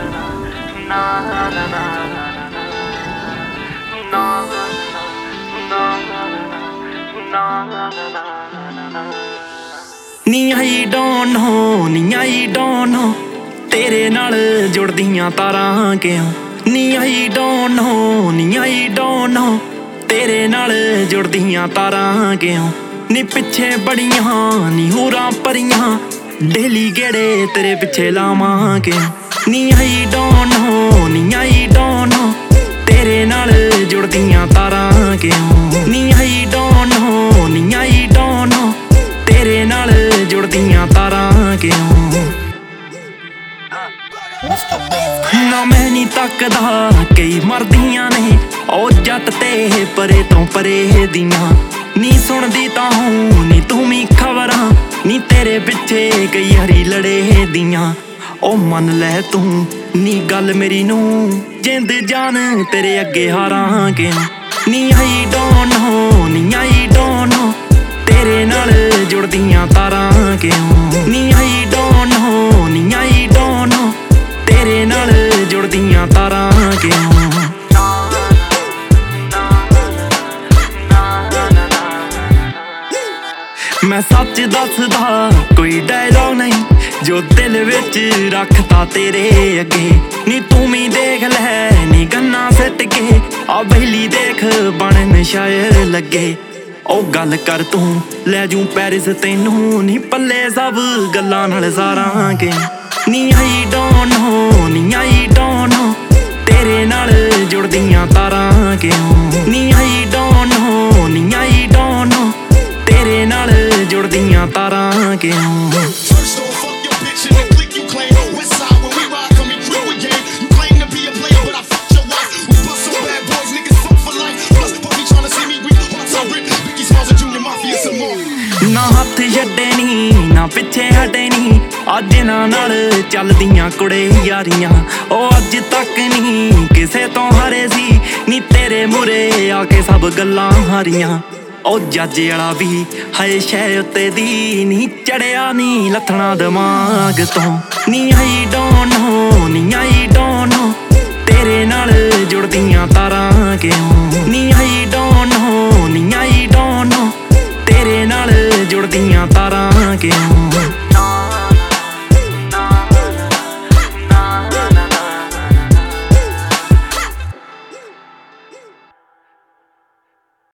ਨੀ I don't know, ਨੀ I don't know ਤੇਰੇ ਨਾਲ ਜੁੜਦੀਆਂ ਤਾਰਾਂ ਕਿਉਂ। ਨੀ ਆਈ ਡੋਂਟ ਨੋ, ਨੀ ਆਈ ਡੋਂਟ ਨੋ ਤੇਰੇ ਨਾਲ ਜੁੜਦੀਆਂ ਤਾਰਾਂ ਕਿਉਂ। ਨੀ ਪਿੱਛੇ ਬੜੀਆਂ ਨੀ ਹੂਰਾਂ ਭਰੀਆਂ ਡੇਲੀ ਗੇੜੇ ਤੇਰੇ ਪਿੱਛੇ ਲਾਵਾਂ ਕਿਉਂ। ਨੀ ਆਈ ਡੋਂਟ ਨੋ, ਨੀ ਆਈ ਡੋਂਟ ਨੋ ਤੇਰੇ ਨਾਲ ਜੁੜਦੀਆਂ ਤਾਰਾਂ ਕਿਉਂ। ਨੀ ਆਈ ਡੋਂਟ ਨੋ, ਨੀ ਆਈ ਡੋਂਟ ਨੋ ਤੇਰੇ ਨਾਲ ਜੁੜਦੀਆਂ ਤਾਰਾਂ ਕਿਉਂ। ਨਾ ਮੈਂ ਨੀ ਤੱਕਦਾ ਕਈ ਮਰਦੀਆਂ ਨੇ ਉਹ ਜੱਟ ਤੇ ਪਰੇ ਤੋਂ ਪਰੇ ਦੀਆਂ। ਨੀ ਸੁਣਦੀ ਤਾਂ ਹੂੰ ਨੀ ਤੂੰ ਵੀ ਖਬਰਾਂ ਨੀ ਤੇਰੇ ਪਿੱਛੇ ਕਈ ਵਾਰੀ ਲੜੇ ਦੀਆਂ। ਉਹ ਮੰਨ ਲੈ ਤੂੰ ਨੀ ਗੱਲ ਮੇਰੀ ਨੂੰ ਜਿੰਦ ਜਾਨ ਤੇਰੇ ਅੱਗੇ ਹਾਰਾਂ ਕਿਉਂ। ਨੀ ਆਈ ਡੋਂਟ ਨੋ, ਨੀ ਆਈ ਡੋਂਟ ਨੋ ਤੇਰੇ ਨਾਲ ਜੁੜਦੀਆਂ ਤਾਰਾਂ ਕਿਉਂ। ਨੀ ਆਈ ਡੋਂਟ ਨੋ, ਨੀ ਆਈ ਡੋਂਟ ਨੋ ਤੇਰੇ ਨਾਲ ਜੁੜਦੀਆਂ ਤਾਰਾਂ ਕਿਉਂ। ਮੈਂ ਸੱਚ ਦੱਸਦਾ ਕੋਈ ਡਾਇਲੌਗ ਨਹੀਂ ਜੋ ਦਿਲ ਵਿੱਚ ਰੱਖਤਾ ਤੇਰੇ ਅੱਗੇ। ਨੀ ਤੂੰ ਵੀ ਦੇਖ ਲੈ ਨੀ ਗੰਨਾ ਸਿੱਟ ਕੇ ਆ ਬਹਿਲੀ ਦੇਖ ਬਣਨ ਸ਼ਾਇਰ ਲੱਗੇ। ਉਹ ਗੱਲ ਕਰ ਤੂੰ ਲੈ ਜੂ ਪੈਰਿਸ ਤੈਨੂੰ ਨੀ ਪੱਲੇ ਸਭ ਗੱਲਾਂ ਨਾਲ ਸਾਰਾਂ ਕੇ। ਨੀ ਆਈ ਡੋਂਟ ਨੋ, ਨੀ ਆਈ ਡੋਂਟ ਨੋ ਤੇਰੇ ਨਾਲ ਜੁੜਦੀਆਂ ਤਾਰਾਂ ਕਿਉਂ। ਨੀ ਆਈ ਡੋਂਟ ਨੋ, ਨੀ ਆਈ ਡੋਂਟ ਨੋ ਤੇਰੇ ਨਾਲ ਜੁੜਦੀਆਂ ਤਾਰਾਂ ਕਿਉਂ। ਨਾ ਹੱਥ ਛੱਡੇ ਨੀ ਨਾ ਪਿੱਛੇ ਹਟੇ ਨੀ ਅੱਜ ਇਹਨਾਂ ਨਾਲ ਚੱਲਦੀਆਂ ਕੁੜੇ ਯਾਰੀਆਂ। ਉਹ ਅੱਜ ਤੱਕ ਨੀ ਕਿਸੇ ਤੋਂ ਹਾਰੇ ਸੀ ਨੀ ਤੇਰੇ ਮੂਰੇ ਆ ਕੇ ਸਭ ਗੱਲਾਂ ਹਾਰੀਆਂ। ਉਹ ਜੱਜ ਵਾਲਾ ਵੀ ਹਏ ਸ਼ੈ ਉੱਤੇ ਦੀ ਨੀ ਚੜਿਆ ਨੀ ਲੱਥਣਾ ਦਿਮਾਗ ਤੋਂ। ਨੀ ਆਈ ਡੋਂਟ ਨੋ, ਨੀ ਆਈ ਡੋਂਟ ਨੋ ਤੇਰੇ ਨਾਲ ਜੁੜਦੀਆਂ ਤਾਰਾਂ ਕਿਉਂ।